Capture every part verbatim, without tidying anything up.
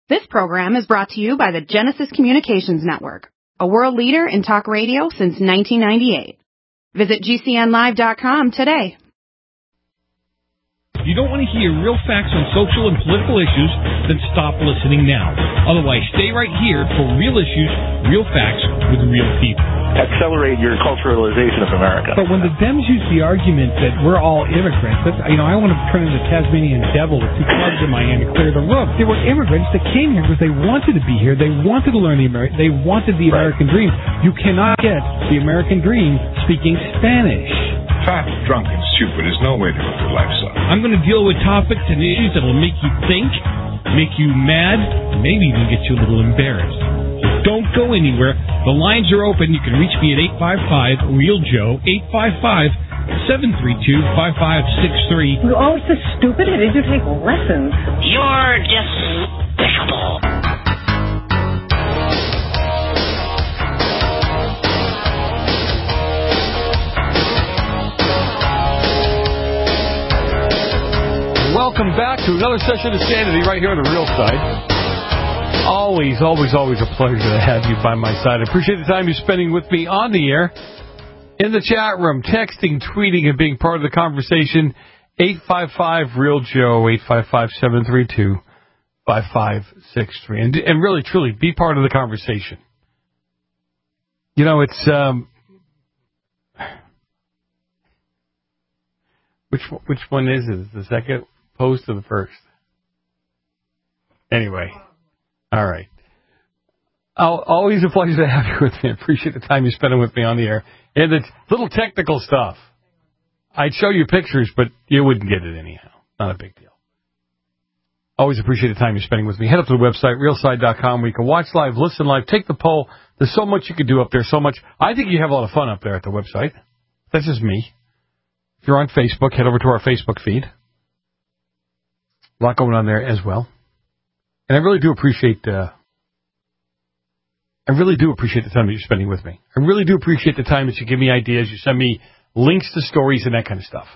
This program is brought to you by the Genesis Communications Network, a world leader in talk radio since nineteen ninety-eight. Visit G C N live dot com today. If you don't want to hear real facts on social and political issues, then stop listening now. Otherwise, stay right here for real issues, real facts with real people. Accelerate your culturalization of America. But when the Dems use the argument that we're all immigrants, that's, you know, I want to turn into the Tasmanian devil with two clubs in my hand to clear the roof. They were immigrants that came here because they wanted to be here. They wanted to learn the American. They wanted the right. American dream. You cannot get the American dream speaking Spanish. Fat, drunk, and stupid is no way to live your life, son. I'm going to deal with topics and issues that will make you think, make you mad, maybe even get you a little embarrassed. Don't go anywhere. The lines are open. You can reach me at eight five five, real Joe, eight five five, seven three two, five five six three. You're always so stupid. Did you take lessons? You're despicable. Welcome back to another session of Sanity right here on the Real Side. Always, always, always a pleasure to have you by my side. I appreciate the time you're spending with me on the air, in the chat room, texting, tweeting, and being part of the conversation. eight five five, real Joe, eight five five, seven three two, five five six three. And, and really, truly, be part of the conversation. You know, it's... Um, which which one is it? Is the second post or the first? Anyway... All right. I'll, always a pleasure to have you with me. I appreciate the time you're spending with me on the air. And the little technical stuff. I'd show you pictures, but you wouldn't get it anyhow. Not a big deal. Always appreciate the time you're spending with me. Head up to the website, real side dot com, where you can watch live, listen live, take the poll. There's so much you can do up there, so much. I think you have a lot of fun up there at the website. That's just me. If you're on Facebook, head over to our Facebook feed. A lot going on there as well. And I really do appreciate, uh, I really do appreciate the time that you're spending with me. I really do appreciate the time that you give me ideas, you send me links to stories and that kind of stuff.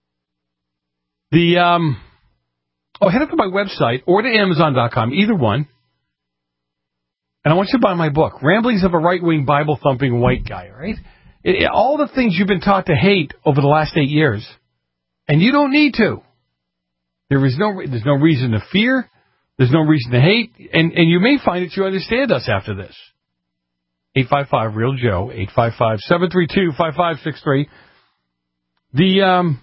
The, um, oh, head up to my website or to amazon dot com, either one. And I want you to buy my book, Ramblings of a Right-Wing Bible-Thumping White Guy, right? It, it, all the things you've been taught to hate over the last eight years. And you don't need to. There is no, there's no reason to fear. There's no reason to hate, and, and you may find that you understand us after this. eight five five, real Joe, eight five five, seven three two, five five six three. The, um,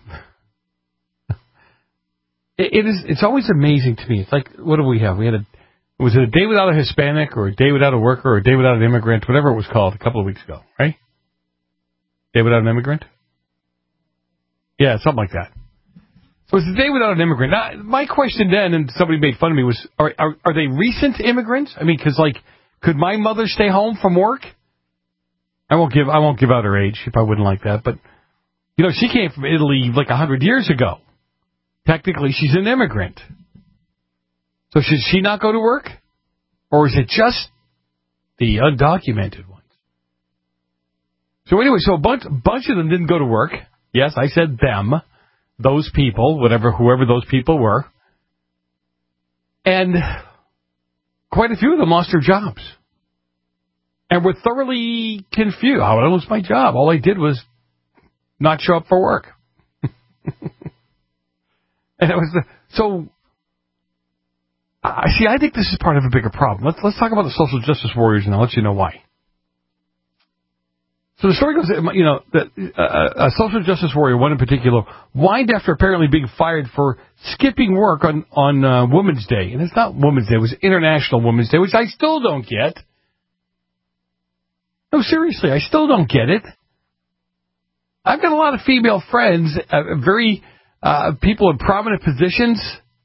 it, it is, it's always amazing to me. It's like, what do we have? We had a, was it a day without a Hispanic, or a day without a worker, or a day without an immigrant, whatever it was called a couple of weeks ago, right? Day without an immigrant? Yeah, something like that. So it's a day without an immigrant. Now, my question then, and somebody made fun of me, was, are are, are they recent immigrants? I mean, because, like, could my mother stay home from work? I won't give I won't give out her age. She probably wouldn't like that. But, you know, she came from Italy like a hundred years ago. Technically, she's an immigrant. So should she not go to work? Or is it just the undocumented ones? So anyway, so a bunch, bunch of them didn't go to work. Yes, I said them. Those people, whatever, whoever those people were. And quite a few of them lost their jobs. And were thoroughly confused. How did I lose my job? All I did was not show up for work. And it was the, so, I see, I think this is part of a bigger problem. Let's, let's talk about the social justice warriors and I'll let you know why. So the story goes, you know, that uh, a social justice warrior, one in particular, whined after apparently being fired for skipping work on, on uh, Women's Day. And it's not Women's Day, it was International Women's Day, which I still don't get. No, seriously, I still don't get it. I've got a lot of female friends, uh, very uh, people in prominent positions,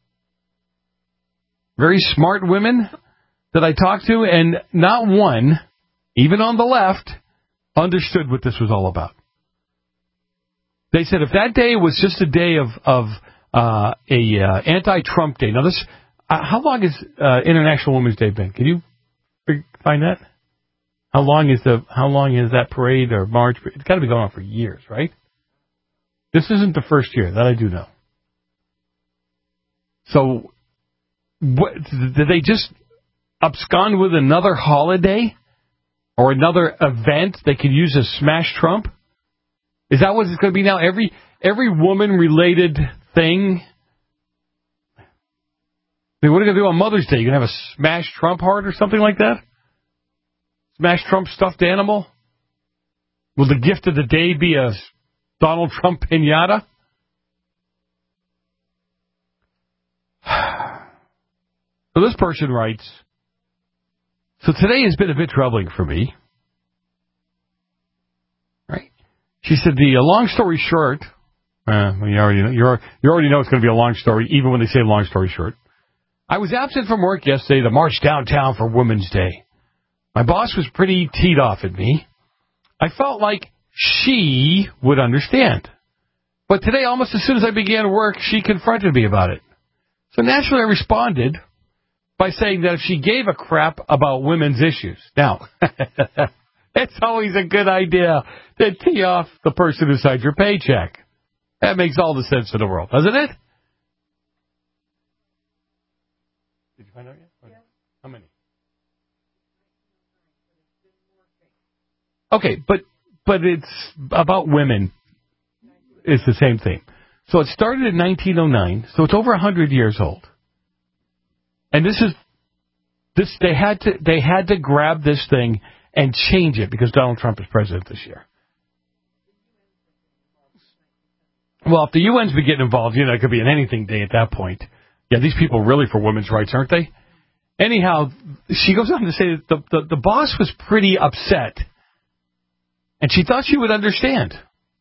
very smart women that I talk to, and not one, even on the left, understood what this was all about. They said if that day was just a day of of uh, a uh, anti-Trump day. Now, this uh, how long has uh, International Women's Day been? Can you find that? How long is the how long is that parade or march? It's got to be going on for years, right? This isn't the first year, that I do know. So, what, did they just abscond with another holiday or another event they could use as smash Trump? Is that what it's going to be now? Every every woman-related thing? I mean, what are you going to do on Mother's Day? You're going to have a smash Trump heart or something like that? Smash Trump stuffed animal? Will the gift of the day be a Donald Trump piñata? So this person writes, so today has been a bit troubling for me. Right? She said, the uh, long story short, uh, well, you already know, you're, you already know it's going to be a long story, even when they say long story short. I was absent from work yesterday to march downtown for Women's Day. My boss was pretty teed off at me. I felt like she would understand. But today, almost as soon as I began work, she confronted me about it. So naturally I responded by saying that if she gave a crap about women's issues. Now, it's always a good idea to tee off the person who signed your paycheck. That makes all the sense in the world, doesn't it? Did you find out yet? Yeah. How many? Okay, but but it's about women. It's the same thing. So it started in nineteen oh nine, so it's over one hundred years old. And this is this they had to they had to grab this thing and change it because Donald Trump is president this year. Well, if the U N's been getting involved, you know, it could be an anything day at that point. Yeah, these people are really for women's rights, aren't they? Anyhow, she goes on to say that the, the, the boss was pretty upset, and she thought she would understand.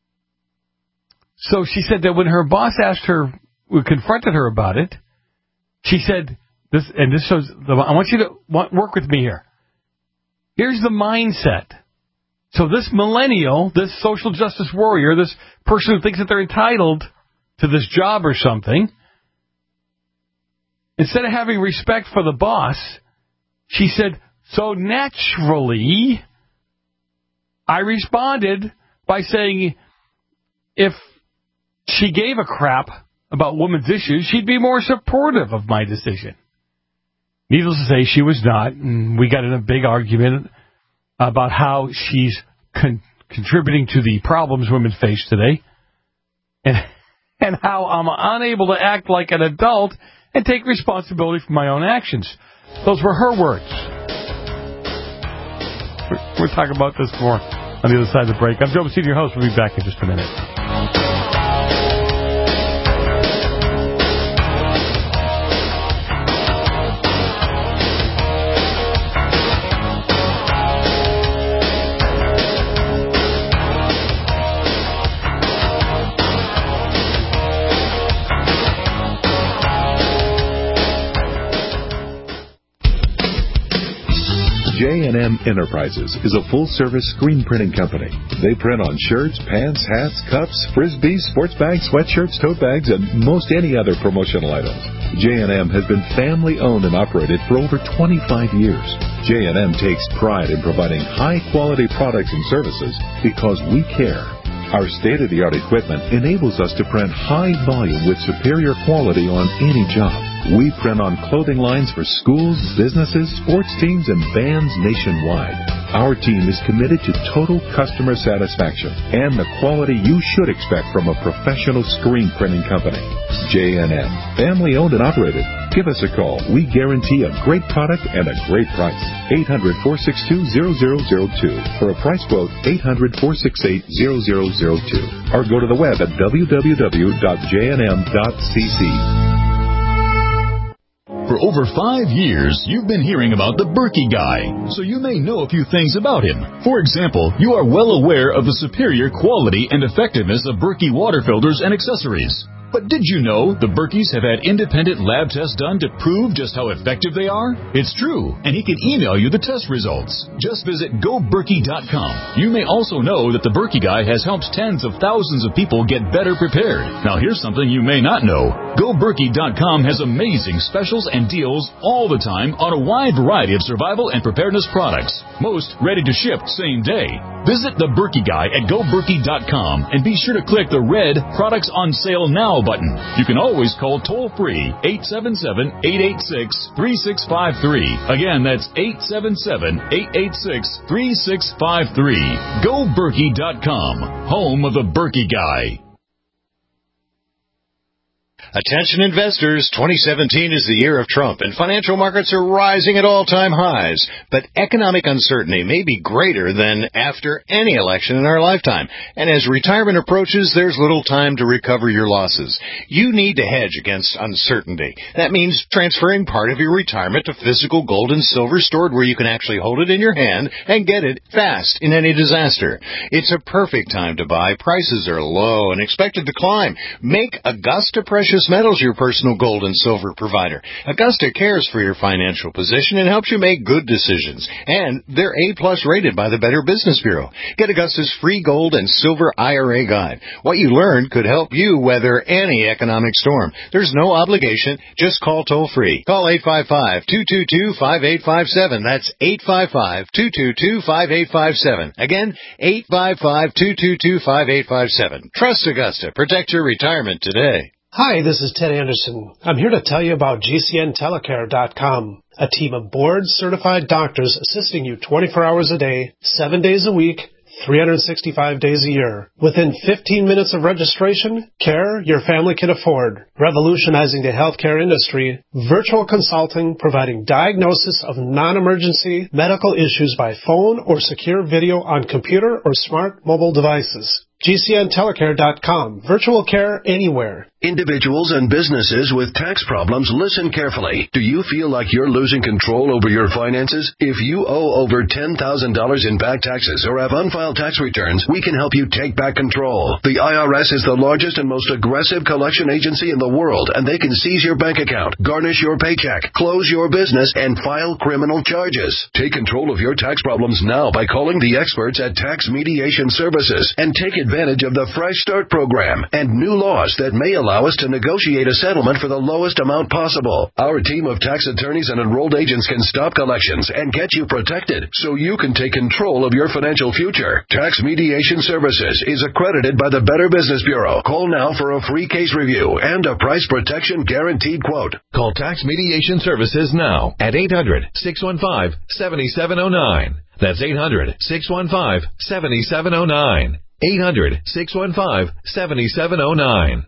So she said that when her boss asked her, confronted her about it, she said, "This and this shows. The, I want you to work with me here. Here's the mindset. So this millennial, this social justice warrior, this person who thinks that they're entitled to this job or something, instead of having respect for the boss, she said, so naturally, I responded by saying, if she gave a crap about women's issues, she'd be more supportive of my decision. Needless to say, she was not, and we got in a big argument about how she's con- contributing to the problems women face today, and and how I'm unable to act like an adult and take responsibility for my own actions. Those were her words. We're, we're talking about this more on the other side of the break. I'm Joe Messina, your host. We'll be back in just a minute. J and M Enterprises is a full-service screen printing company. They print on shirts, pants, hats, cups, frisbees, sports bags, sweatshirts, tote bags, and most any other promotional items. J and M has been family-owned and operated for over twenty-five years. J and M takes pride in providing high-quality products and services because we care. Our state-of-the-art equipment enables us to print high volume with superior quality on any job. We print on clothing lines for schools, businesses, sports teams, and bands nationwide. Our team is committed to total customer satisfaction and the quality you should expect from a professional screen printing company. J and M, family-owned and operated. Give us a call. We guarantee a great product and a great price. eight hundred, four six two, zero zero zero two. For a price quote, eight hundred, four six eight, zero zero zero two. Or go to the web at w w w dot j n m dot c c. For over five years, you've been hearing about the Berkey Guy, so you may know a few things about him. For example, you are well aware of the superior quality and effectiveness of Berkey water filters and accessories. But did you know the Berkeys have had independent lab tests done to prove just how effective they are? It's true, and he can email you the test results. Just visit go berkey dot com. You may also know that the Berkey Guy has helped tens of thousands of people get better prepared. Now here's something you may not know. go berkey dot com has amazing specials and deals all the time on a wide variety of survival and preparedness products. Most ready to ship same day. Visit the Berkey Guy at go berkey dot com and be sure to click the red Products on Sale Now dial button. You can always call toll-free eight seven seven, eight eight six, three six five three. Again, that's eight seven seven, eight eight six, three six five three. Go Berkey dot com, home of the Berkey Guy. Attention investors, twenty seventeen is the year of Trump, and financial markets are rising at all-time highs. But economic uncertainty may be greater than after any election in our lifetime. And as retirement approaches, there's little time to recover your losses. You need to hedge against uncertainty. That means transferring part of your retirement to physical gold and silver stored where you can actually hold it in your hand and get it fast in any disaster. It's a perfect time to buy. Prices are low and expected to climb. Make Augusta Precious Metals your personal gold and silver provider. Augusta cares for your financial position and helps you make good decisions. And they're A-plus rated by the Better Business Bureau. Get Augusta's free gold and silver I R A guide. What you learn could help you weather any economic storm. There's no obligation. Just call toll-free. Call eight five five, two two two, five eight five seven. That's eight five five, two two two, five eight five seven. Again, eight five five, two two two, five eight five seven. Trust Augusta. Protect your retirement today. Hi, this is Ted Anderson. I'm here to tell you about G C N telecare dot com, a team of board-certified doctors assisting you twenty-four hours a day, seven days a week, three hundred sixty-five days a year. Within fifteen minutes of registration, care your family can afford. Revolutionizing the healthcare industry, virtual consulting providing diagnosis of non-emergency medical issues by phone or secure video on computer or smart mobile devices. G C N telecare dot com. Virtual care anywhere. Individuals and businesses with tax problems, listen carefully. Do you feel like you're losing control over your finances? If you owe over ten thousand dollars in back taxes or have unfiled tax returns, we can help you take back control. The I R S is the largest and most aggressive collection agency in the world, and they can seize your bank account, garnish your paycheck, close your business, and file criminal charges. Take control of your tax problems now by calling the experts at Tax Mediation Services and take advantage of the Fresh Start program and new laws that may allow us to negotiate a settlement for the lowest amount possible. Our team of tax attorneys and enrolled agents can stop collections and get you protected so you can take control of your financial future. Tax Mediation Services is accredited by the Better Business Bureau. Call now for a free case review and a price protection guaranteed quote. Call Tax Mediation Services now at eight hundred, six one five, seven seven zero nine. That's eight hundred, six one five, seven seven zero nine. eight hundred, six one five, seven seven zero nine.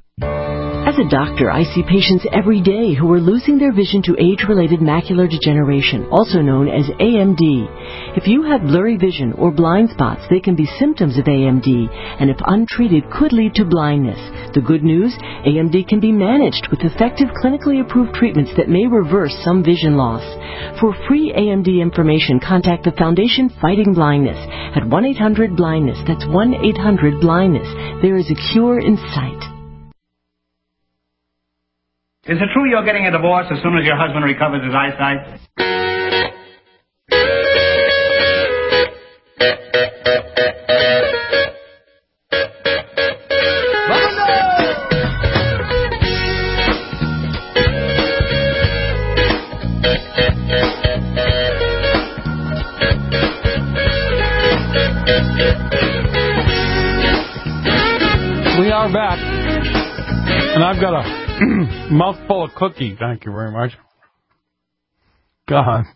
As a doctor, I see patients every day who are losing their vision to age-related macular degeneration, also known as A M D. If you have blurry vision or blind spots, they can be symptoms of A M D, and if untreated, could lead to blindness. The good news, A M D can be managed with effective clinically approved treatments that may reverse some vision loss. For free A M D information, contact the Foundation Fighting Blindness at one eight hundred blindness. That's one eight hundred blindness. There is a cure in sight. Is it true you're getting a divorce as soon as your husband recovers his eyesight? We are back, and I've got a mouthful of cookie. Thank you very much. God.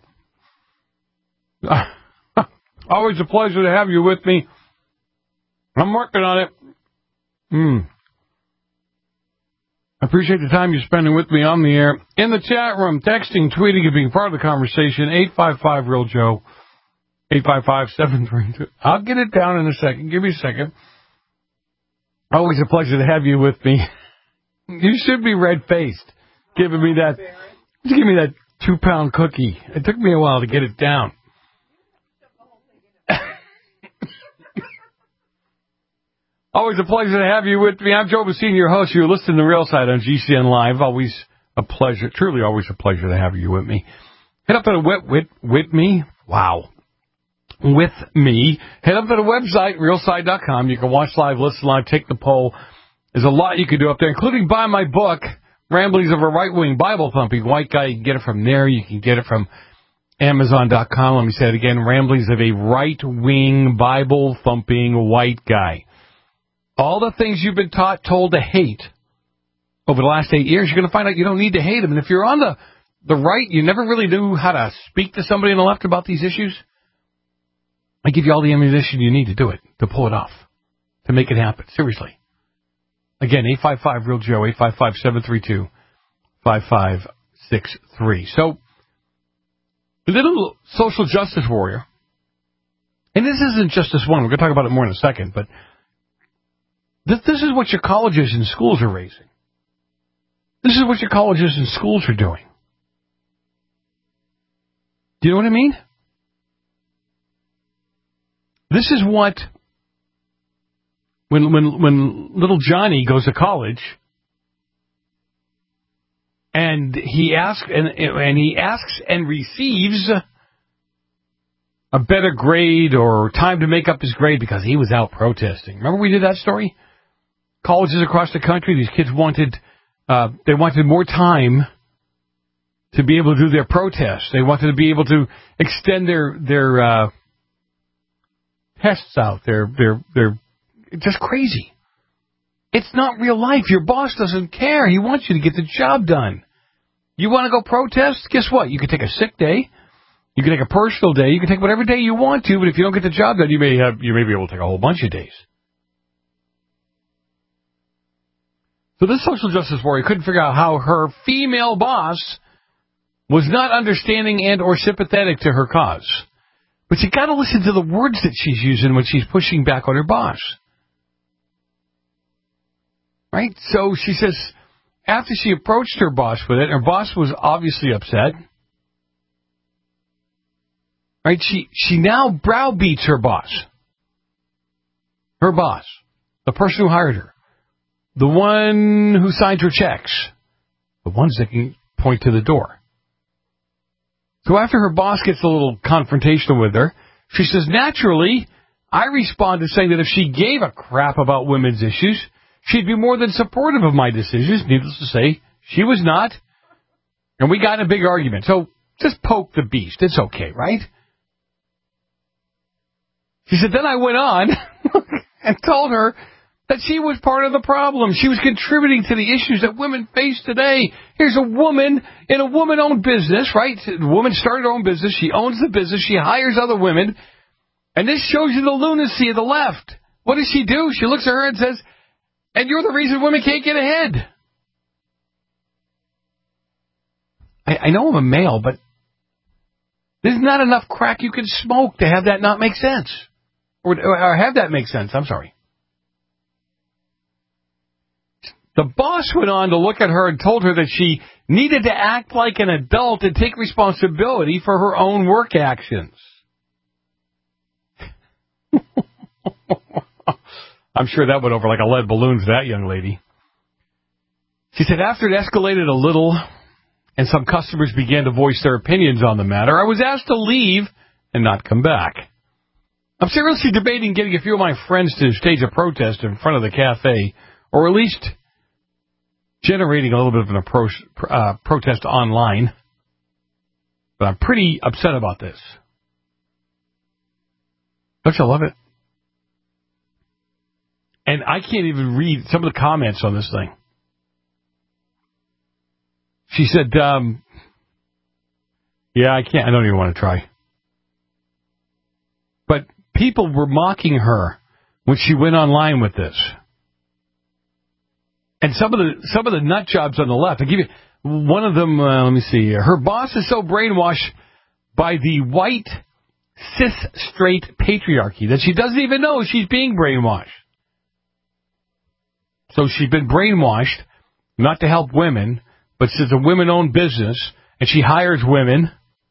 Always a pleasure to have you with me. I'm working on it. Mm. I appreciate the time you're spending with me on the air. In the chat room, texting, tweeting, and being part of the conversation, eight five five real Joe, eight five five, seven three two. I'll get it down in a second. Give me a second. Always a pleasure to have you with me. You should be red-faced, giving me that, give me that two-pound cookie. It took me a while to get it down. Always a pleasure to have you with me. I'm Joe Bassini, your host. You're listening to Real Side on G C N Live. Always a pleasure, truly always a pleasure to have you with me. Head up to Wit, Wit, Wit Me. Wow. With me. Head up to the website, real side dot com. You can watch live, listen live, take the poll. There's a lot you can do up there, including buy my book, Ramblings of a Right-Wing Bible-Thumping White Guy. You can get it from there. You can get it from amazon dot com. Let me say it again, Ramblings of a Right-Wing Bible-Thumping White Guy. All the things you've been taught, told to hate over the last eight years, you're going to find out you don't need to hate them. And if you're on the, the right, you never really knew how to speak to somebody on the left about these issues, I give you all the ammunition you need to do it, to pull it off, to make it happen. Seriously. Again, eight five five, real Joe, eight five five, seven three two, five five six three. So, a little social justice warrior, and this isn't just this one, we're going to talk about it more in a second, but this, this is what your colleges and schools are raising. This is what your colleges and schools are doing. Do you know what I mean? This is what, when when when little Johnny goes to college, and he asks and and he asks and receives a better grade or time to make up his grade because he was out protesting. Remember we did that story? Colleges across the country, these kids wanted uh, they wanted more time to be able to do their protests. They wanted to be able to extend their their uh, tests out. They're they're they're just crazy. It's not real life. Your boss doesn't care. He wants you to get the job done. You want to go protest? Guess what? You can take a sick day. You can take a personal day. You can take whatever day you want to. But if you don't get the job done, you may have you may be able to take a whole bunch of days. So this social justice warrior couldn't figure out how her female boss was not understanding and or sympathetic to her cause. But you got to listen to the words that she's using when she's pushing back on her boss. Right? So she says, after she approached her boss with it, her boss was obviously upset. Right? She she now browbeats her boss. Her boss. The person who hired her. The one who signed her checks. The ones that can point to the door. So after her boss gets a little confrontational with her, she says, naturally, I responded saying that if she gave a crap about women's issues, she'd be more than supportive of my decisions. Needless to say, she was not. And we got in a big argument. So just poke the beast. It's okay, right? She said, then I went on and told her that she was part of the problem. She was contributing to the issues that women face today. Here's a woman in a woman-owned business, right? The woman started her own business. She owns the business. She hires other women. And this shows you the lunacy of the left. What does she do? She looks at her and says, and you're the reason women can't get ahead. I, I know I'm a male, but there's not enough crack you can smoke to have that not make sense. Or, or have that make sense. I'm sorry. The boss went on to look at her and told her that she needed to act like an adult and take responsibility for her own work actions. I'm sure that went over like a lead balloon for that young lady. She said, after it escalated a little and some customers began to voice their opinions on the matter, I was asked to leave and not come back. I'm seriously debating getting a few of my friends to stage a protest in front of the cafe, or at least generating a little bit of an approach, uh, protest online. But I'm pretty upset about this. Don't you love it? And I can't even read some of the comments on this thing. She said, um, yeah, I can't, I don't even want to try. But people were mocking her when she went online with this. And some of the some of the nut jobs on the left, I'll give you one of them, uh, let me see here. Her boss is so brainwashed by the white, cis, straight patriarchy that she doesn't even know she's being brainwashed. So she's been brainwashed not to help women, but it's a women-owned business, and she hires women,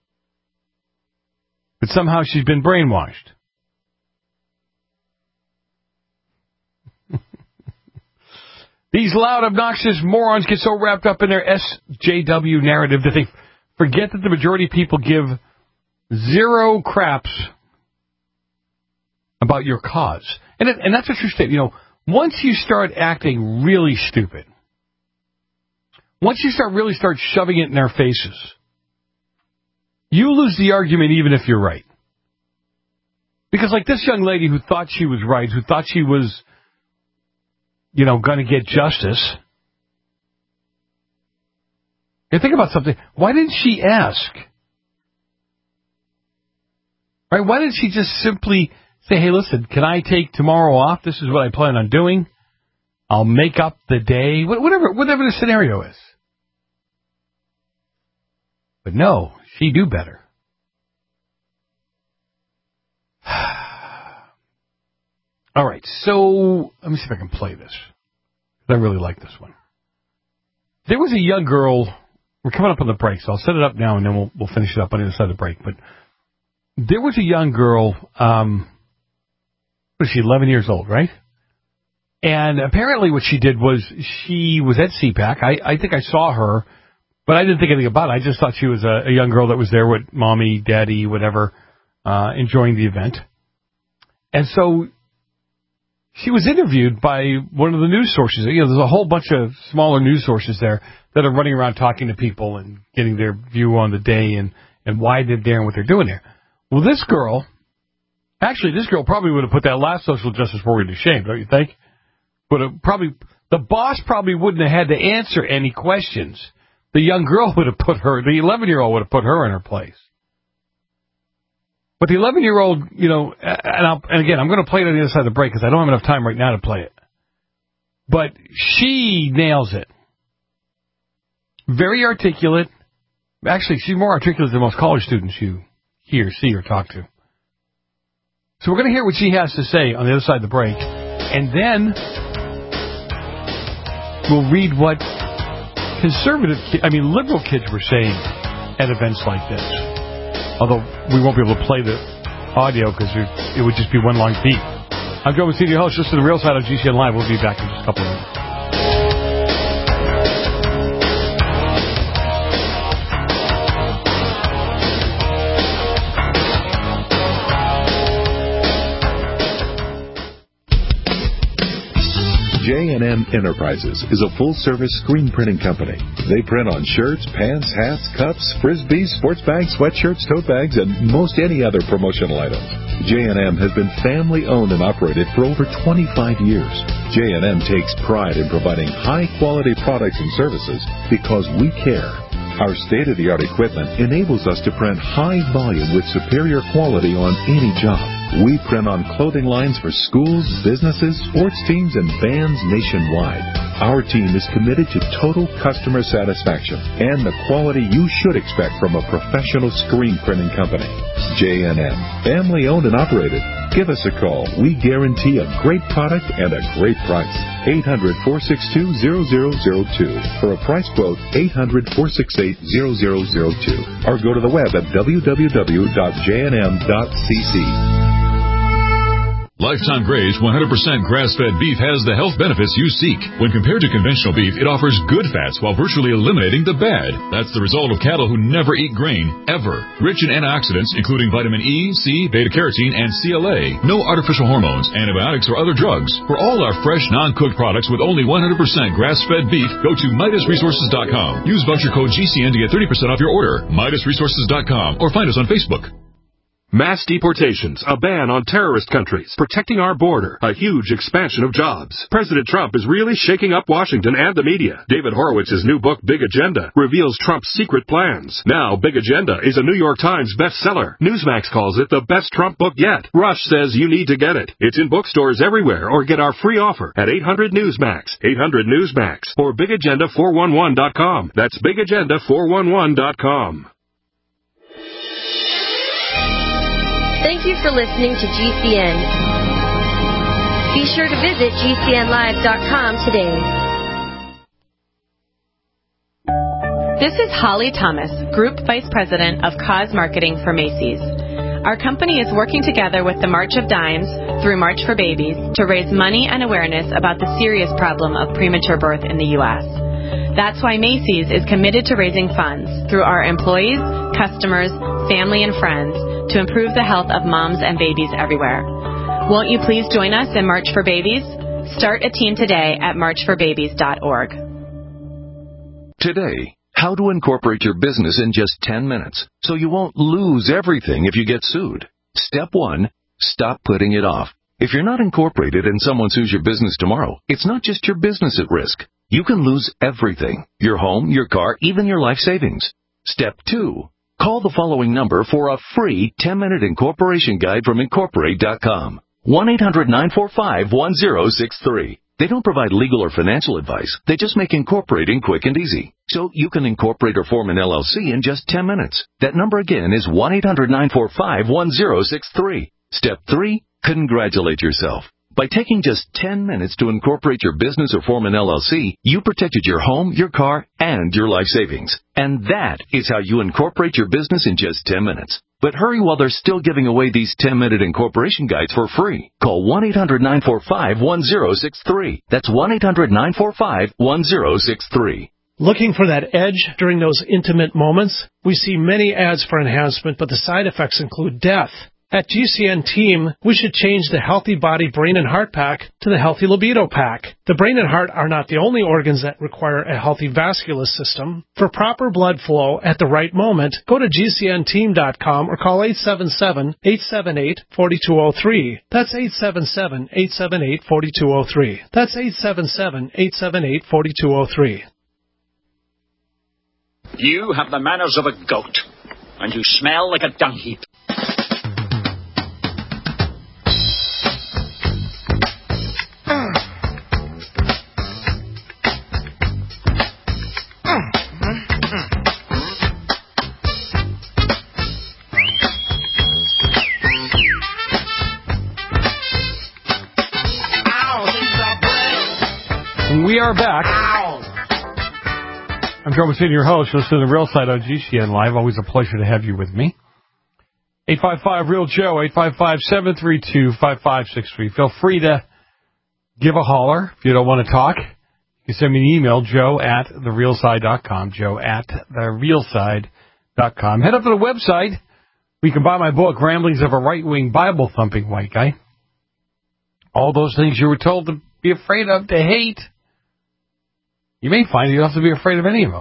but somehow she's been brainwashed. These loud, obnoxious morons get so wrapped up in their S J W narrative that they forget that the majority of people give zero craps about your cause. And it, and that's a true statement. You know, once you start acting really stupid, once you start really start shoving it in their faces, you lose the argument even if you're right. Because like this young lady who thought she was right, who thought she was, you know, going to get justice, You think about something. Why didn't she ask? Right? Why didn't she just simply say, hey, listen, can I take tomorrow off? This is what I plan on doing. I'll make up the day. Whatever, whatever the scenario is. But no, she knew better. All right, so let me see if I can play this. I really like this one. There was a young girl. We're coming up on the break, so I'll set it up now, and then we'll we'll finish it up on the other side of the break. But there was a young girl. Um, what is she? eleven years old, right? And apparently, what she did was she was at C PAC. I I think I saw her, but I didn't think anything about it. I just thought she was a, a young girl that was there with mommy, daddy, whatever, uh, enjoying the event. And so she was interviewed by one of the news sources. You know, there's a whole bunch of smaller news sources there that are running around talking to people and getting their view on the day and, and why they're there and what they're doing there. Well, this girl, actually, this girl probably would have put that last social justice warrior to shame, don't you think? But it probably, the boss probably wouldn't have had to answer any questions. The young girl would have put her, the eleven-year-old would have put her in her place. But the eleven-year-old, you know, and, I'll, and again, I'm going to play it on the other side of the break because I don't have enough time right now to play it. But she nails it. Very articulate. Actually, she's more articulate than most college students you hear, see, or talk to. So we're going to hear what she has to say on the other side of the break. And then we'll read what conservative, ki- I mean liberal kids were saying at events like this. Although we won't be able to play the audio because it would just be one long beat. I'm Joe Messina, your host. This is The Real Side of G C N Live. We'll be back in just a couple of minutes. J and M Enterprises is a full-service screen printing company. They print on shirts, pants, hats, cups, frisbees, sports bags, sweatshirts, tote bags, and most any other promotional items. J and M has been family-owned and operated for over twenty-five years. J and M takes pride in providing high-quality products and services because we care. Our state-of-the-art equipment enables us to print high volume with superior quality on any job. We print on clothing lines for schools, businesses, sports teams, and bands nationwide. Our team is committed to total customer satisfaction and the quality you should expect from a professional screen printing company. J and M, family-owned and operated. Give us a call. We guarantee a great product and a great price. eight hundred, four six two, zero zero zero two. For a price quote, eight hundred, four six eight, zero zero zero two. Or go to the web at w w w dot j n m dot c c. Lifetime Gray's one hundred percent grass-fed beef has the health benefits you seek. When compared to conventional beef, it offers good fats while virtually eliminating the bad. That's the result of cattle who never eat grain, ever. Rich in antioxidants, including vitamin E, C, beta-carotene, and C L A. No artificial hormones, antibiotics, or other drugs. For all our fresh, non-cooked products with only one hundred percent grass-fed beef, go to Midas Resources dot com. Use voucher code G C N to get thirty percent off your order. Midas Resources dot com or find us on Facebook. Mass deportations, a ban on terrorist countries, protecting our border, a huge expansion of jobs. President Trump is really shaking up Washington and the media. David Horowitz's new book, Big Agenda, reveals Trump's secret plans. Now, Big Agenda is a New York Times bestseller. Newsmax calls it the best Trump book yet. Rush says you need to get it. It's in bookstores everywhere, or get our free offer at eight hundred Newsmax, eight hundred Newsmax, or big agenda four one one dot com. That's big agenda four one one dot com. Thank you for listening to G C N. Be sure to visit G C N live dot com today. This is Holly Thomas, Group Vice President of Cause Marketing for Macy's. Our company is working together with the March of Dimes through March for Babies to raise money and awareness about the serious problem of premature birth in the U S That's why Macy's is committed to raising funds through our employees, customers, family, and friends to improve the health of moms and babies everywhere. Won't you please join us in March for Babies? Start a team today at march for babies dot org. Today, how to incorporate your business in just ten minutes so you won't lose everything if you get sued. Step one, stop putting it off. If you're not incorporated and someone sues your business tomorrow, it's not just your business at risk. You can lose everything. Your home, your car, even your life savings. Step two. Call the following number for a free ten-minute incorporation guide from Incorporate dot com. one eight hundred nine four five one zero six three. They don't provide legal or financial advice. They just make incorporating quick and easy. So you can incorporate or form an L L C in just ten minutes. That number again is one eight hundred nine four five one zero six three. Step three. Congratulate yourself. By taking just ten minutes to incorporate your business or form an L L C, you protected your home, your car, and your life savings. And that is how you incorporate your business in just ten minutes. But hurry while they're still giving away these ten-minute incorporation guides for free. Call one eight hundred nine four five one zero six three. That's one eight hundred nine four five one zero six three. Looking for that edge during those intimate moments? We see many ads for enhancement, but the side effects include death. At G C N Team, we should change the Healthy Body Brain and Heart Pack to the Healthy Libido Pack. The brain and heart are not the only organs that require a healthy vascular system. For proper blood flow at the right moment, go to G C N team dot com or call eight seven seven, eight seven eight, four two zero three. That's eight seven seven, eight seven eight, four two zero three. That's eight seven seven, eight seven eight, four two zero three. You have the manners of a goat, and you smell like a dung heap. We are back. I'm Joe Messina, your host. You're listening to The Real Side on G C N Live. Always a pleasure to have you with me. eight five five, real Joe, eight five five, seven three two, five five six three. Feel free to give a holler if you don't want to talk. You can send me an email, joe at the real side dot com, joe at the real side dot com. Head up to the website where you can buy my book, Ramblings of a Right-Wing Bible-Thumping White Guy. All those things you were told to be afraid of, to hate. You may find you don't have to be afraid of any of them.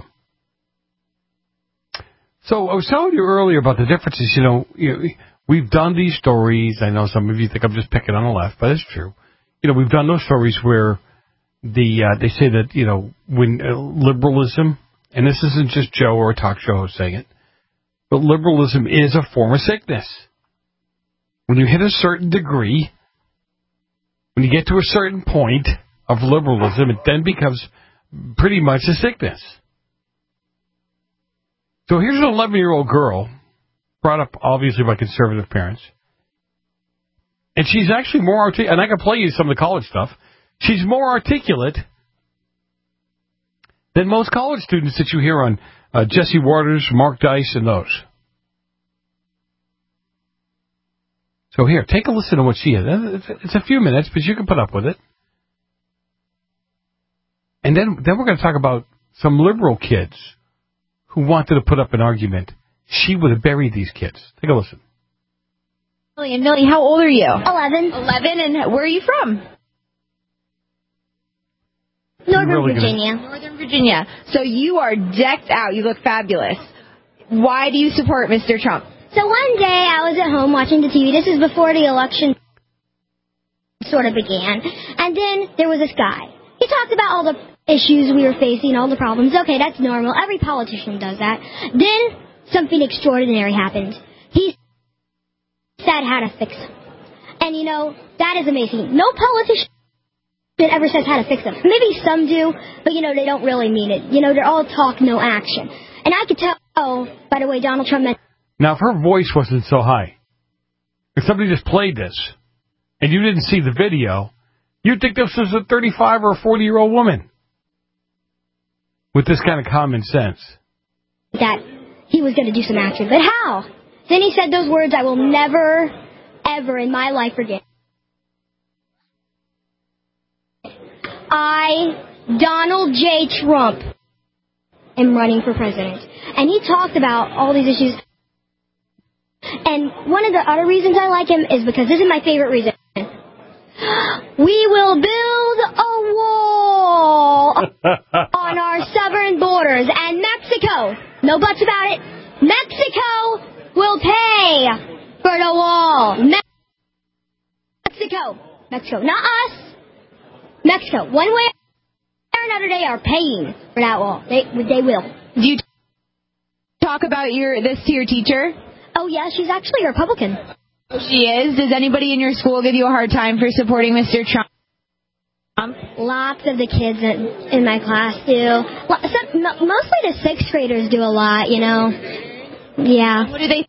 So I was telling you earlier about the differences. You know, you know, we've done these stories. I know some of you think I'm just picking on the left, but it's true. You know, we've done those stories where the uh, they say that, you know, when uh, liberalism, and this isn't just Joe or a talk show host saying it, but liberalism is a form of sickness. When you hit a certain degree, when you get to a certain point of liberalism, it then becomes pretty much a sickness. So here's an eleven-year-old girl, brought up obviously by conservative parents, and she's actually more articulate, and I can play you some of the college stuff. She's more articulate than most college students that you hear on uh, Jesse Waters, Mark Dice, and those. So here, take a listen to what she has. It's a few minutes, but you can put up with it. And then, then we're going to talk about some liberal kids who wanted to put up an argument. She would have buried these kids. Take a listen. Millie, and Millie, how old are you? Eleven. Eleven, and where are you from? Northern really Virginia. Gonna... Northern Virginia. So you are decked out. You look fabulous. Why do you support Mister Trump? So one day I was at home watching the T V. This is before the election sort of began. And then there was this guy. He talked about all the issues we were facing, all the problems. Okay, that's normal. Every politician does that. Then something extraordinary happened. He said how to fix them. And, you know, that is amazing. No politician ever says how to fix them. Maybe some do, but, you know, they don't really mean it. You know, they're all talk, no action. And I could tell, by the way, Donald Trump meant... Now, if her voice wasn't so high, if somebody just played this, and you didn't see the video, you'd think this was a thirty-five or a forty-year-old woman with this kind of common sense. That he was going to do some action. But how? Then he said those words I will never, ever in my life forget. I, Donald J. Trump, am running for president. And he talked about all these issues. And one of the other reasons I like him is because this is my favorite reason. We will build a wall on our southern borders. And Mexico, no buts about it, Mexico will pay for the wall. Me- Mexico. Mexico. Not us. Mexico. One way or another day are paying for that wall. They they will. Do you talk about your this to your teacher? Oh, yeah, she's actually a Republican. She is? Does anybody in your school give you a hard time for supporting Mister Trump? Lots of the kids in, in my class do. Lo- Some, mo- mostly the sixth graders do a lot, you know. Yeah. What do they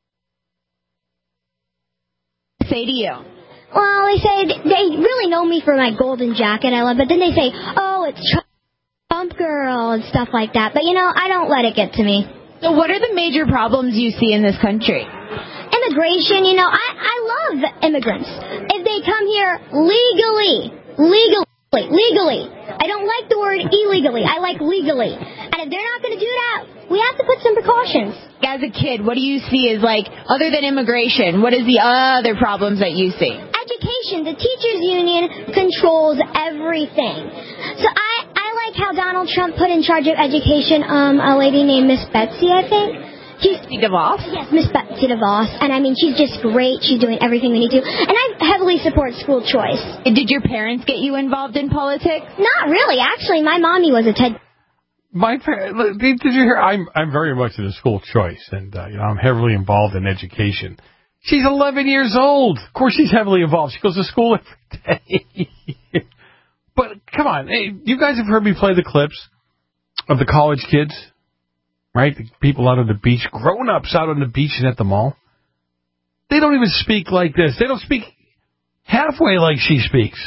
say to you? Well, they say they really know me for my golden jacket I love, but then they say, oh, it's Trump girl and stuff like that. But, you know, I don't let it get to me. So what are the major problems you see in this country? Immigration, you know, I, I love immigrants. If they come here legally, legally, legally. I don't like the word illegally. I like legally. And if they're not going to do that, we have to put some precautions. As a kid, what do you see as, like, other than immigration, what is the other problems that you see? Education. The teachers' union controls everything. So I, I like how Donald Trump put in charge of education um, a lady named Miss Betsy, I think. She's Betsy DeVos? Yes, Miss Betsy DeVos. And, I mean, she's just great. She's doing everything we need to. And I heavily support school choice. Did your parents get you involved in politics? Not really. Actually, my mommy was a Ted... My parents, did you hear? I'm I'm very much into school choice, and uh, you know I'm heavily involved in education. She's eleven years old. Of course, she's heavily involved. She goes to school every day. But come on, hey, you guys have heard me play the clips of the college kids, right? The people out on the beach, grown-ups out on the beach and at the mall. They don't even speak like this. They don't speak halfway like she speaks.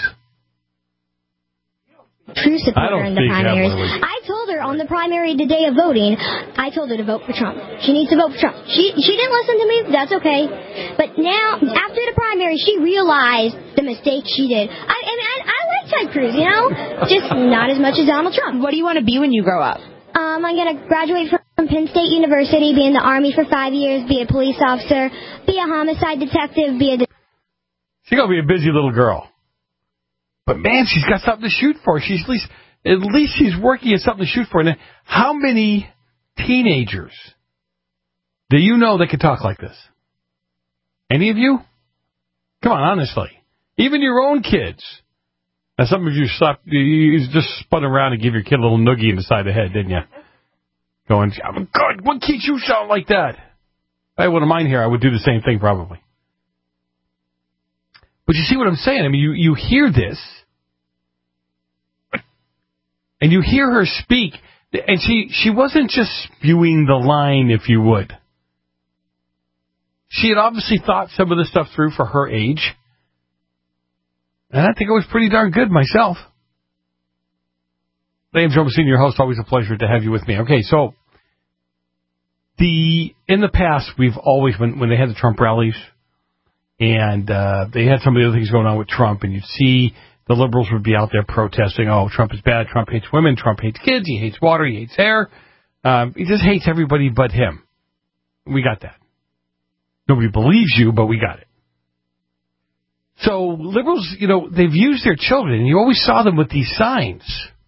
True supporter in the primaries. Halfway. I told her on the primary the day of voting, I told her to vote for Trump. She needs to vote for Trump. She she didn't listen to me. That's okay. But now, after the primary, she realized the mistake she did. I, I mean, I, I like Ted Cruz, you know, just not as much as Donald Trump. What do you want to be when you grow up? Um, I'm going to graduate from Penn State University, be in the Army for five years, be a police officer, be a homicide detective, be a... De- She's going to be a busy little girl. But, man, she's got something to shoot for. She's at least, at least she's working at something to shoot for. And how many teenagers do you know that can talk like this? Any of you? Come on, honestly. Even your own kids. Now, some of you slapped, you just spun around and gave your kid a little noogie in the side of the head, didn't you? Going, oh, God, what kid you sound like that? If I had one of mine here, I would do the same thing probably. But you see what I'm saying? I mean, you, you hear this, and you hear her speak, and she, she wasn't just spewing the line, if you would. She had obviously thought some of this stuff through for her age, and I think it was pretty darn good myself. I am Joe Messina, your host. Always a pleasure to have you with me. Okay, so the in the past, we've always, when, when they had the Trump rallies, and uh, they had some of the other things going on with Trump, and you'd see the liberals would be out there protesting, oh, Trump is bad, Trump hates women, Trump hates kids, he hates water, he hates air. Um, he just hates everybody but him. We got that. Nobody believes you, but we got it. So liberals, you know, they've used their children, and you always saw them with these signs.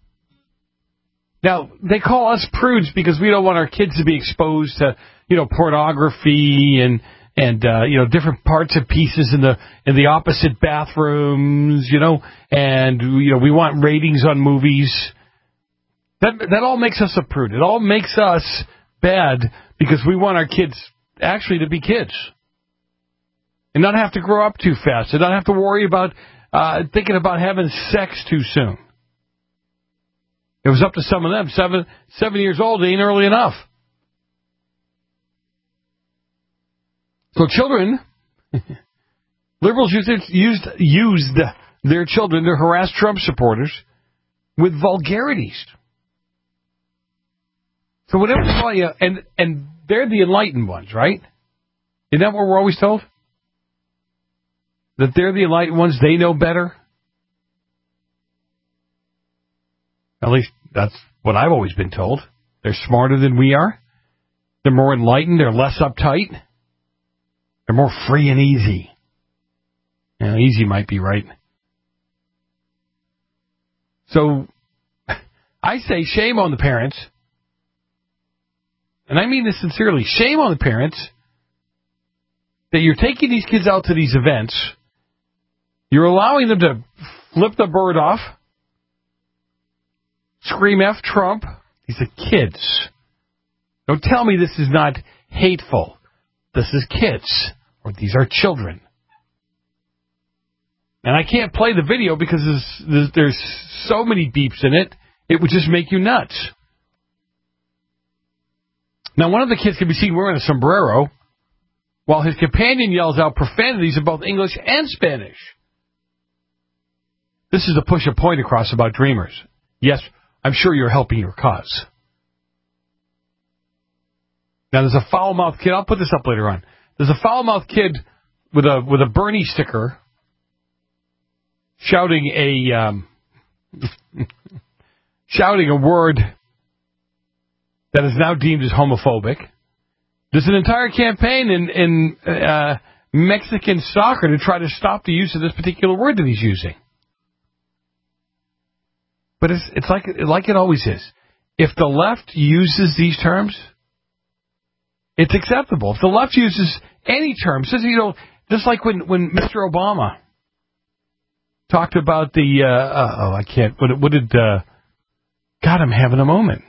Now, they call us prudes because we don't want our kids to be exposed to, you know, pornography and and, uh, you know, different parts and pieces in the in the opposite bathrooms, you know, and, you know, we want ratings on movies. That that all makes us a prude. It all makes us bad because we want our kids actually to be kids and not have to grow up too fast and not have to worry about uh, thinking about having sex too soon. It was up to some of them. Seven, seven years old ain't early enough. So children, liberals used, used used their children to harass Trump supporters with vulgarities. So whatever they call you, and, and they're the enlightened ones, right? Isn't that what we're always told? That they're the enlightened ones, they know better? At least that's what I've always been told. They're smarter than we are. They're more enlightened. They're less uptight. They're more free and easy. Now, easy might be right. So, I say shame on the parents. And I mean this sincerely. Shame on the parents that you're taking these kids out to these events. You're allowing them to flip the bird off. scream F Trump. These are kids. Don't tell me this is not hateful. This is kids, or these are children. And I can't play the video because there's, there's, there's so many beeps in it, it would just make you nuts. Now, one of the kids can be seen wearing a sombrero, while his companion yells out profanities in both English and Spanish. This is to push a point across about Dreamers. Yes, I'm sure you're helping your cause. Now, there's a foul-mouthed kid. I'll put this up later on. There's a foul-mouthed kid with a with a Bernie sticker shouting a um, shouting a word that is now deemed as homophobic. There's an entire campaign in in uh, Mexican soccer to try to stop the use of this particular word that he's using. But it's it's like like it always is. If the left uses these terms, it's acceptable. If the left uses any terms, you know, just like when, when Mister Obama talked about the, uh, uh, oh, I can't, what, what did, uh, God, I'm having a moment.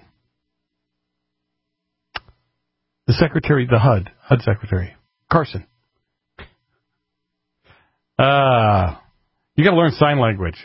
The secretary, the H U D, H U D secretary, Carson. Uh, you gotta learn sign language.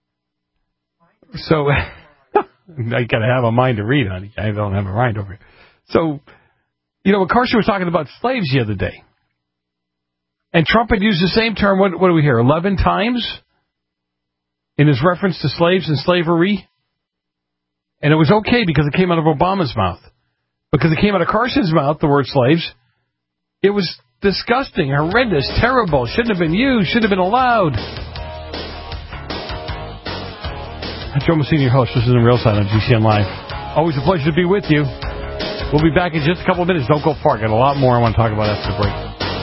So, I gotta have a mind to read, honey. I don't have a mind over here. So, you know, when Carson was talking about slaves the other day, and Trump had used the same term, what, what do we hear, eleven times in his reference to slaves and slavery? And it was okay because it came out of Obama's mouth. Because it came out of Carson's mouth, the word slaves, it was disgusting, horrendous, terrible, shouldn't have been used, shouldn't have been allowed. I'm Joe Messina, your host. This is In Real Time on G C N Live. Always a pleasure to be with you. We'll be back in just a couple of minutes. Don't go far. Got a lot more I want to talk about after the break.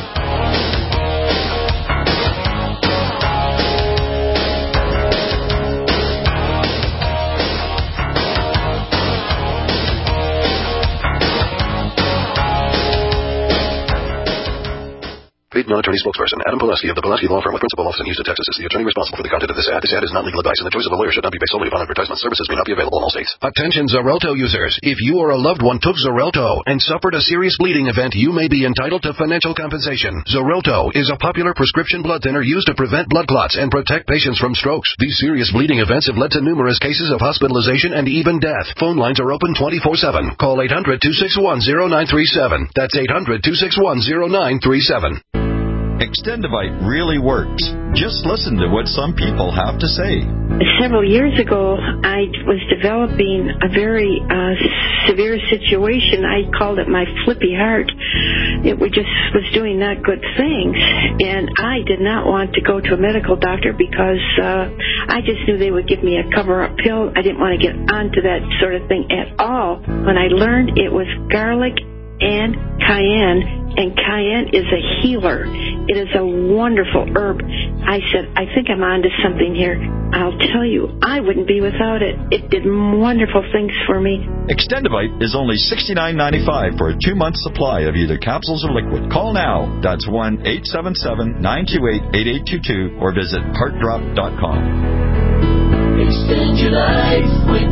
Paid non-attorney spokesperson Adam Pulaski of the Pulaski Law Firm with principal office in Houston, Texas is the attorney responsible for the content of this ad. This ad is not legal advice, and the choice of a lawyer should not be based solely upon advertisement. Services may not be available in all states. Attention Xarelto users. If you or a loved one took Xarelto and suffered a serious bleeding event, you may be entitled to financial compensation. Xarelto is a popular prescription blood thinner used to prevent blood clots and protect patients from strokes. These serious bleeding events have led to numerous cases of hospitalization and even death. Phone lines are open twenty-four seven. Call eight hundred, two six one, zero nine three seven. That's eight hundred, two six one, zero nine three seven. Extendivite really works. Just listen to what some people have to say. Several years ago, I was developing a very uh, severe situation. I called it my flippy heart. It was just was doing not good things, and I did not want to go to a medical doctor because uh, I just knew they would give me a cover-up pill. I didn't want to get onto that sort of thing at all. When I learned it was garlic and cayenne, and cayenne is a healer. It is a wonderful herb. I said, I think I'm onto something here. I'll tell you, I wouldn't be without it. It did wonderful things for me. Extendivite is only sixty-nine ninety-five for a two-month supply of either capsules or liquid. Call now. That's one eight seven seven, nine two eight, eight eight two two or visit heart drop dot com. Extend your life with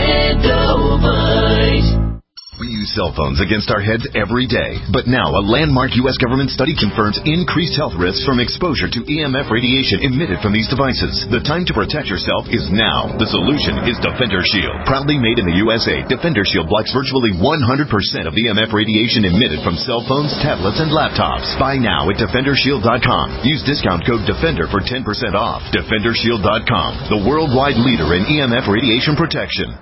Extendivite. We use cell phones against our heads every day. But now, a landmark U S government study confirms increased health risks from exposure to E M F radiation emitted from these devices. The time to protect yourself is now. The solution is Defender Shield. Proudly made in the U S A, Defender Shield blocks virtually one hundred percent of E M F radiation emitted from cell phones, tablets, and laptops. Buy now at Defender Shield dot com. Use discount code DEFENDER for ten percent off. Defender Shield dot com, the worldwide leader in E M F radiation protection.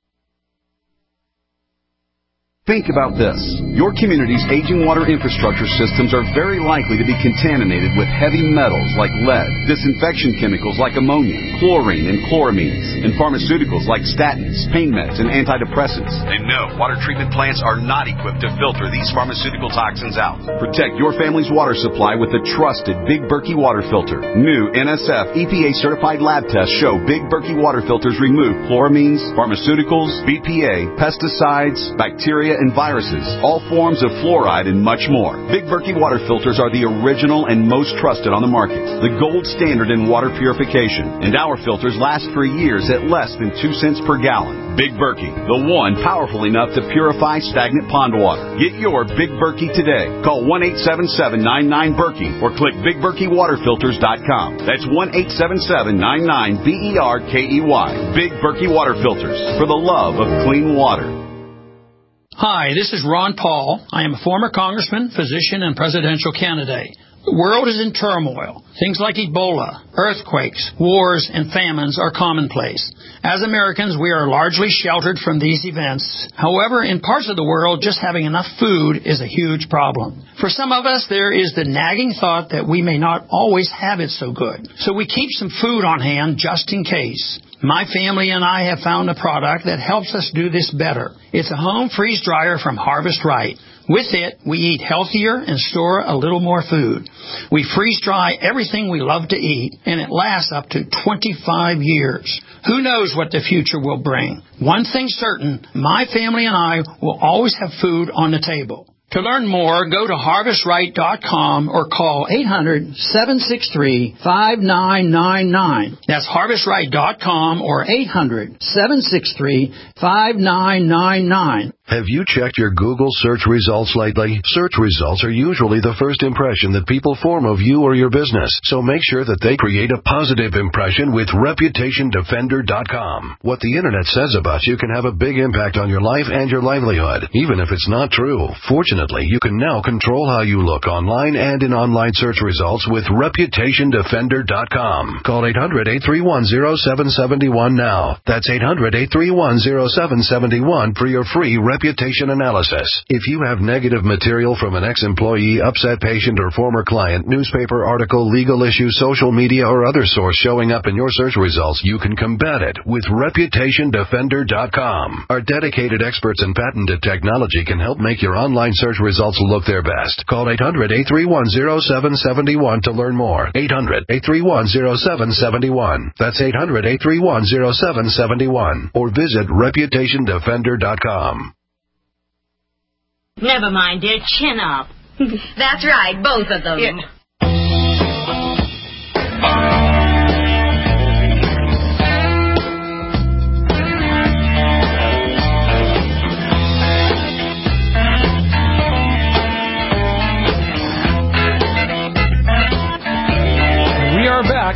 Think about this. Your community's aging water infrastructure systems are very likely to be contaminated with heavy metals like lead, disinfection chemicals like ammonia, chlorine and chloramines, and pharmaceuticals like statins, pain meds, and antidepressants. And no, water treatment plants are not equipped to filter these pharmaceutical toxins out. Protect your family's water supply with the trusted Big Berkey water filter. New N S F E P A-certified lab tests show Big Berkey water filters remove chloramines, pharmaceuticals, B P A, pesticides, bacteria, and viruses, all forms of fluoride, and much more. Big Berkey water filters are the original and most trusted on the market, the gold standard in water purification, and our filters last for years at less than two cents per gallon. Big Berkey, the one powerful enough to purify stagnant pond water. Get your Big Berkey today. Call one eight seven seven, nine nine, Berkey or click big berkey water filters dot com. That's one eight seven seven, nine nine, B E R K E Y. Big Berkey Water Filters, for the love of clean water. Hi, this is Ron Paul. I am a former congressman, physician, and presidential candidate. The world is in turmoil. Things like Ebola, earthquakes, wars, and famines are commonplace. As Americans, we are largely sheltered from these events. However, in parts of the world, just having enough food is a huge problem. For some of us, there is the nagging thought that we may not always have it so good. So we keep some food on hand just in case. My family and I have found a product that helps us do this better. It's a home freeze dryer from Harvest Right. With it, we eat healthier and store a little more food. We freeze dry everything we love to eat, and it lasts up to twenty-five years. Who knows what the future will bring? One thing's certain, my family and I will always have food on the table. To learn more, go to harvest right dot com or call eight hundred, seven six three, five nine nine nine. That's harvest right dot com or eight hundred, seven six three, five nine nine nine. Have you checked your Google search results lately? Search results are usually the first impression that people form of you or your business, so make sure that they create a positive impression with reputation defender dot com. What the Internet says about you can have a big impact on your life and your livelihood, even if it's not true. Fortunately, you can now control how you look online and in online search results with reputation defender dot com. Call eight hundred, eight three one, zero seven seven one now. That's eight hundred, eight three one, zero seven seven one for your free reputation analysis. If you have negative material from an ex-employee, upset patient, or former client, newspaper article, legal issue, social media, or other source showing up in your search results, you can combat it with reputation defender dot com. Our dedicated experts in patented technology can help make your online search results look their best. Call eight hundred, eight three one, zero seven seven one to learn more. eight hundred, eight three one, zero seven seven one. That's eight hundred, eight three one, zero seven seven one. Or visit reputation defender dot com. Never mind, dear. Chin up. That's right, both of them. Yeah. We are back.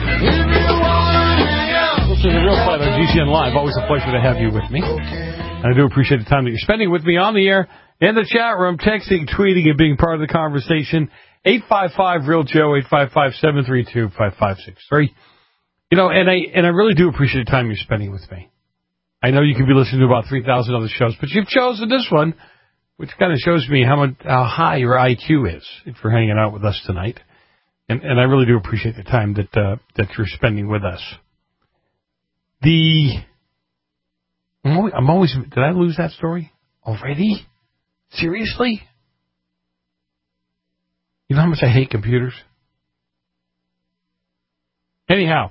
This is a real fight on G C N Live. Always a pleasure to have you with me. And I do appreciate the time that you're spending with me on the air, in the chat room, texting, tweeting, and being part of the conversation. eight five five, real Joe, eight five five, seven three two, five five six three. You know, and I and I really do appreciate the time you're spending with me. I know you could be listening to about three thousand other shows, but you've chosen this one, which kind of shows me how much, how high your I Q is if you're hanging out with us tonight. And and I really do appreciate the time that uh, that you're spending with us. The I'm always, I'm always did I lose that story already? Seriously? You know how much I hate computers? Anyhow,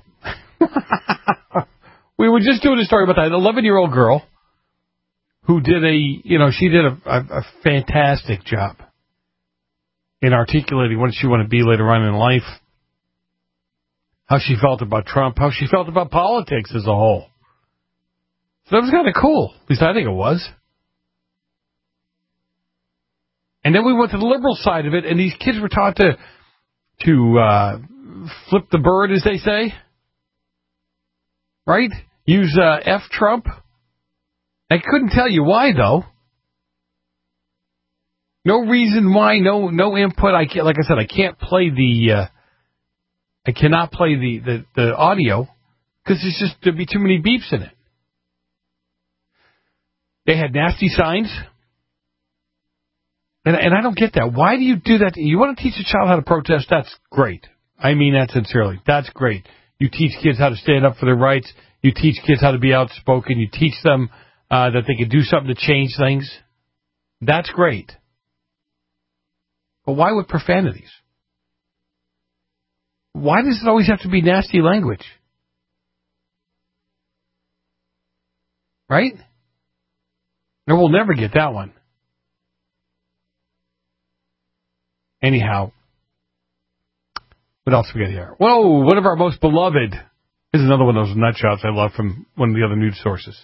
we were just doing a story about that eleven-year-old girl who did a, you know, she did a, a, a fantastic job in articulating what she wanted to be later on in life, how she felt about Trump, how she felt about politics as a whole. So that was kind of cool. At least I think it was. And then we went to the liberal side of it, and these kids were taught to to uh, flip the bird, as they say. Right? Use uh, F Trump. I couldn't tell you why, though. No reason why, no no input. I can't, like I said, I can't play the, uh, I cannot play the, the, the audio because there's just, there'd be too many beeps in it. They had nasty signs. And, and I don't get that. Why do you do that? You want to teach a child how to protest? That's great. I mean that sincerely. That's great. You teach kids how to stand up for their rights. You teach kids how to be outspoken. You teach them uh, that they can do something to change things. That's great. But why with profanities? Why does it always have to be nasty language? Right? No, we'll never get that one. Anyhow, what else we got here? Whoa, one of our most beloved. Here's another one of those nutshots I love from one of the other news sources.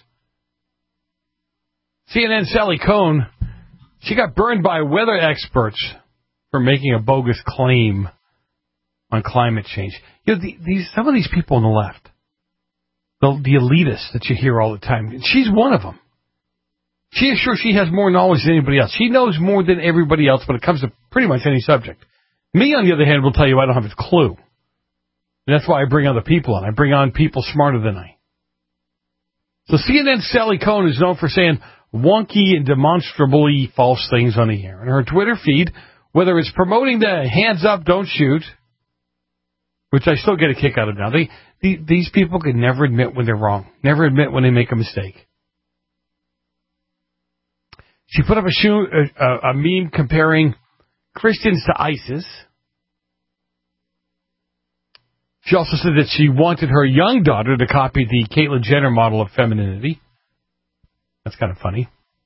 C N N Sally Cohn, she got burned by weather experts for making a bogus claim on climate change. You know, the, these some of these people on the left, the, the elitists that you hear all the time, she's one of them. She is sure she has more knowledge than anybody else. She knows more than everybody else when it comes to pretty much any subject. Me, on the other hand, will tell you I don't have a clue. And that's why I bring other people on. I bring on people smarter than I. So C N N's Sally Cohn is known for saying wonky and demonstrably false things on the air. And her Twitter feed, whether it's promoting the hands up, don't shoot, which I still get a kick out of now. They, the, these people can never admit when they're wrong, never admit when they make a mistake. She put up a, shoe, a, a, a meme comparing Christians to ISIS. She also said that she wanted her young daughter to copy the Caitlyn Jenner model of femininity. That's kind of funny.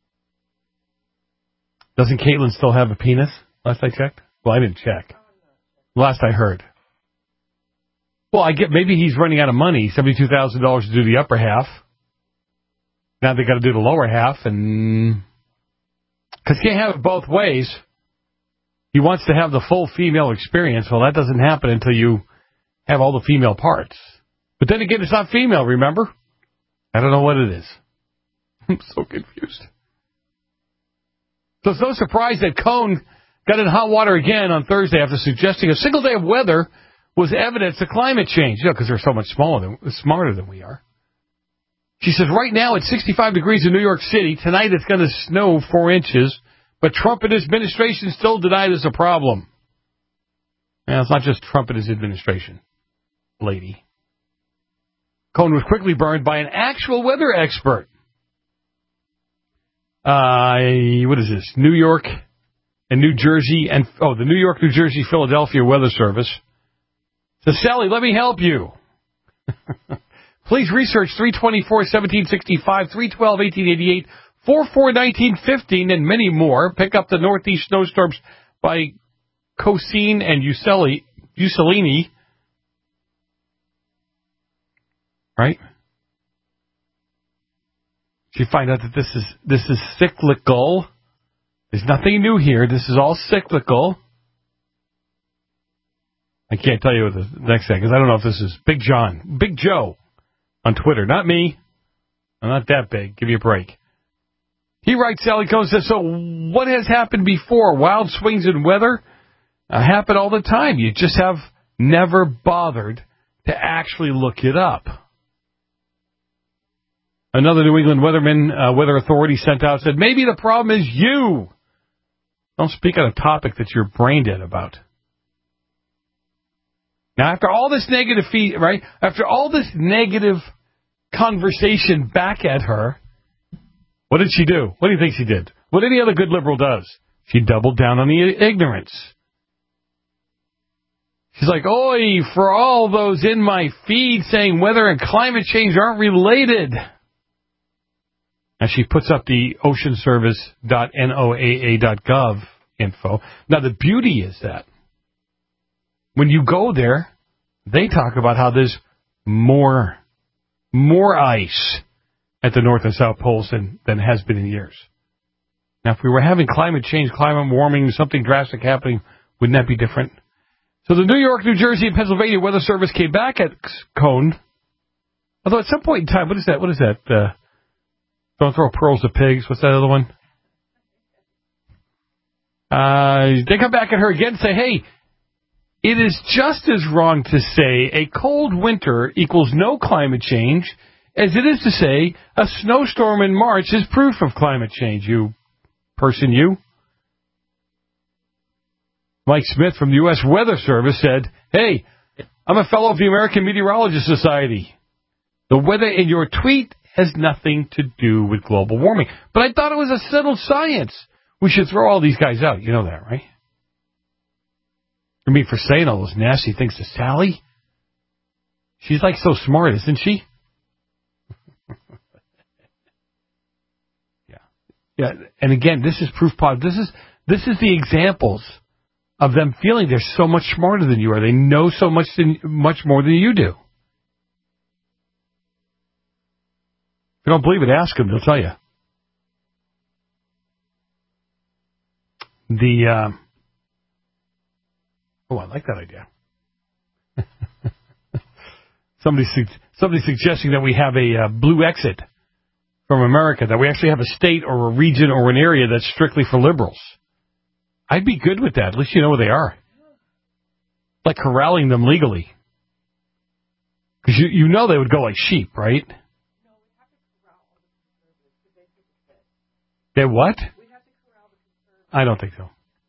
Doesn't Caitlyn still have a penis? Last I checked. Well, I didn't check. Last I heard. Well, I get maybe he's running out of money, seventy-two thousand dollars to do the upper half. Now they got to do the lower half, and because you can't have it both ways. He wants to have the full female experience. Well, that doesn't happen until you have all the female parts. But then again, it's not female, remember? I don't know what it is. I'm so confused. So it's no surprise that Cohn got in hot water again on Thursday after suggesting a single day of weather was evidence of climate change. You know, because they're so much smaller than, smarter than we are. She says, right now it's sixty-five degrees in New York City. Tonight it's going to snow four inches. But Trump and his administration still deny there's a problem. Now, it's not just Trump and his administration, lady. Cohn was quickly burned by an actual weather expert. Uh, what is this? New York and New Jersey and, oh, the New York, New Jersey, Philadelphia Weather Service. So, Sally, let me help you. Please research three twenty-four, seventeen sixty-five, three twelve, eighteen eighty-eight, four four, nineteen fifteen, and many more. Pick up the Northeast snowstorms by Cosine and Uccelli, Uccellini. Right? You find out that this is this is cyclical. There's nothing new here. This is all cyclical. I can't tell you what the next thing, because I don't know if this is Big John, Big Joe on Twitter. Not me. I'm not that big. Give me a break. He writes, Sally Cohn says, so what has happened before? Wild swings in weather uh, happen all the time. You just have never bothered to actually look it up. Another New England weatherman, uh, weather authority sent out, said, maybe the problem is you. Don't speak on a topic that you're brain dead about. Now, after all this negative feed, right? After all this negative conversation back at her, what did she do? What do you think she did? What any other good liberal does? She doubled down on the ignorance. She's like, oi, for all those in my feed saying weather and climate change aren't related. And she puts up the ocean service dot N O A A dot gov info. Now, the beauty is that when you go there, they talk about how there's more, more ice at the North and South Poles than, than has been in years. Now, if we were having climate change, climate warming, something drastic happening, wouldn't that be different? So the New York, New Jersey, and Pennsylvania Weather Service came back at Cohn. Although at some point in time, what is that? What is that? Uh, don't throw pearls to pigs. What's that other one? Uh, they come back at her again and say, hey, it is just as wrong to say a cold winter equals no climate change as it is to say a snowstorm in March is proof of climate change, you person, you. Mike Smith from the U S Weather Service said, hey, I'm a fellow of the American Meteorological Society. The weather in your tweet has nothing to do with global warming. But I thought it was a settled science. We should throw all these guys out. You know that, right? I mean, for saying all those nasty things to Sally. She's like so smart, isn't she? yeah. Yeah. And again, this is proof positive. This is, this is the examples of them feeling they're so much smarter than you are. They know so much than, much more than you do. If you don't believe it, ask them. They'll tell you. The uh, oh, I like that idea. somebody, somebody suggesting that we have a uh, blue exit from America, that we actually have a state or a region or an area that's strictly for liberals. I'd be good with that. At least you know where they are. Like corralling them legally. Because you, you know they would go like sheep, right? They what? I don't think so.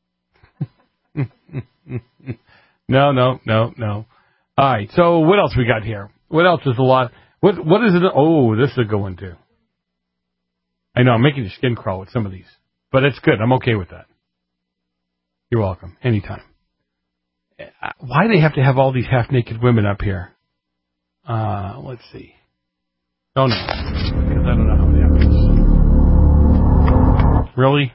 no, no, no, no. All right, so what else we got here? What else is a lot? What What is it? Oh, this is a good one, too. I know, I'm making your skin crawl with some of these. But it's good. I'm okay with that. You're welcome. Anytime. Why do they have to have all these half-naked women up here? Uh, let's see. Oh, no. Because I don't know how it happens. Really?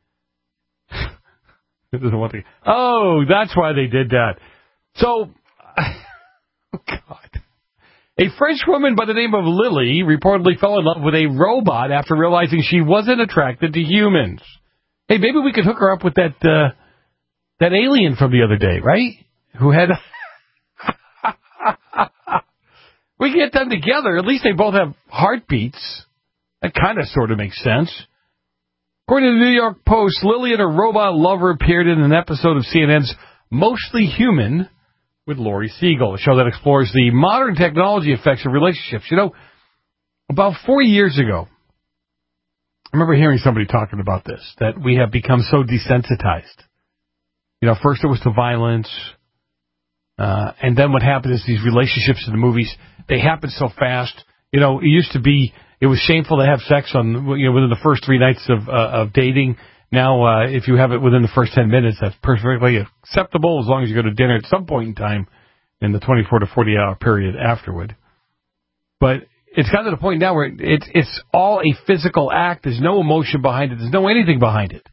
It doesn't want to. Oh, that's why they did that. So, oh, God. A French woman by the name of Lily reportedly fell in love with a robot after realizing she wasn't attracted to humans. Hey, maybe we could hook her up with that uh, that alien from the other day, right? Who had... We get them together. At least they both have heartbeats. That kind of sort of makes sense. According to the New York Post, Lily and her robot lover appeared in an episode of C N N's Mostly Human with Laurie Siegel, a show that explores the modern technology effects of relationships. You know, about four years ago, I remember hearing somebody talking about this, that we have become so desensitized. You know, first it was to violence, uh, and then what happened is these relationships in the movies, they happen so fast. You know, it used to be, it was shameful to have sex on, you know, within the first three nights of uh, of dating. Now, uh, if you have it within the first ten minutes, that's perfectly acceptable as long as you go to dinner at some point in time in the twenty-four to forty hour period afterward. But it's gotten to the point now where it's it's all a physical act. There's no emotion behind it. There's no anything behind it.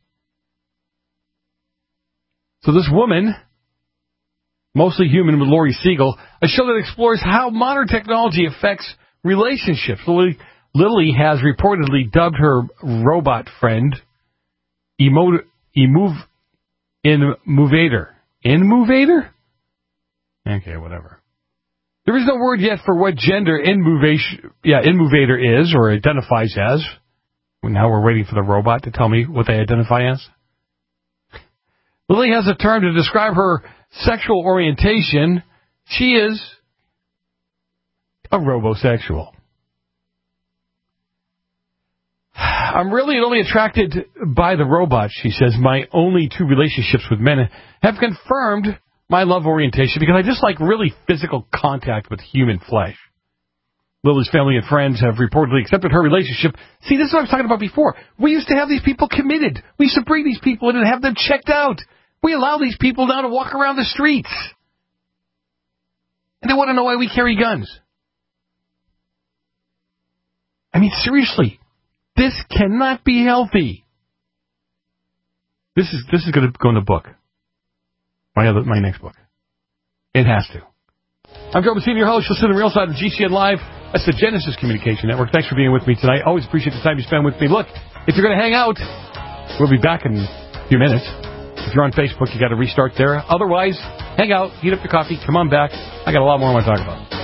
So this woman, Mostly Human with Laurie Siegel, a show that explores how modern technology affects relationships. Lily, Lily has reportedly dubbed her robot friend Emo, Emove, Inmovator. Inmovator? Okay, whatever. There is no word yet for what gender Inmovation, yeah, Inmovator is or identifies as. Now we're waiting for the robot to tell me what they identify as. Lily has a term to describe her sexual orientation. She is a robosexual. I'm really only attracted by the robot, she says. My only two relationships with men have confirmed my love orientation because I just like really physical contact with human flesh. Lily's family and friends have reportedly accepted her relationship. See, this is what I was talking about before. We used to have these people committed. We used to bring these people in and have them checked out. We allow these people now to walk around the streets. And they want to know why we carry guns. I mean, seriously. This cannot be healthy. This is this is going to go in the book. My other, my next book. It has to. I'm Joe Messina, your host. You'll see the real side of G C N Live. That's the Genesis Communication Network. Thanks for being with me tonight. Always appreciate the time you spend with me. Look, if you're going to hang out, we'll be back in a few minutes. If you're on Facebook, you got to restart there. Otherwise, hang out, heat up your coffee, come on back. I got a lot more I want to talk about.